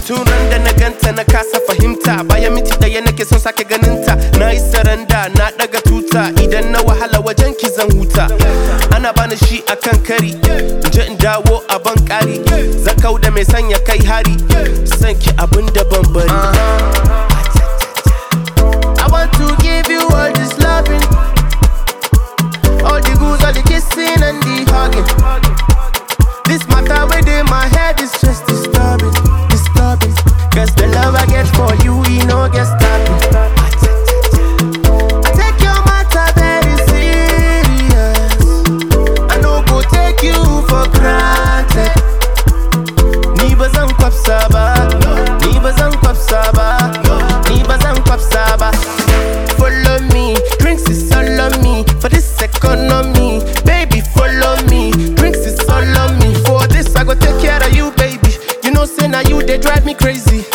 Tun ran da na ganta na kasa fahimta, bayan minti ɗaya nake son sake ganinta. Na yi saranda na ɗaga tuta, idan na wahala wajen ki zan huta. Ana bani shi akan kari, in je in dawo a ban ƙari. Zan kau da mai sanya kai hari, san ki abin da ban bari. I want to give you all this loving, all the goose, all the kissing and the hugging. This matter within my head is just disturbing, disturbing. Cause the love I get for you, we no get stopping. I take your matter very serious. I no go take you for granted. Ni bazan kwafsa ba, ni bazan kwafsa ba, ni bazan kwafsa ba. Follow me, drinks is all on me. For this economy, baby follow me. Drinks is all on me. For this I go take care of you, baby. You know say now you they drive me crazy.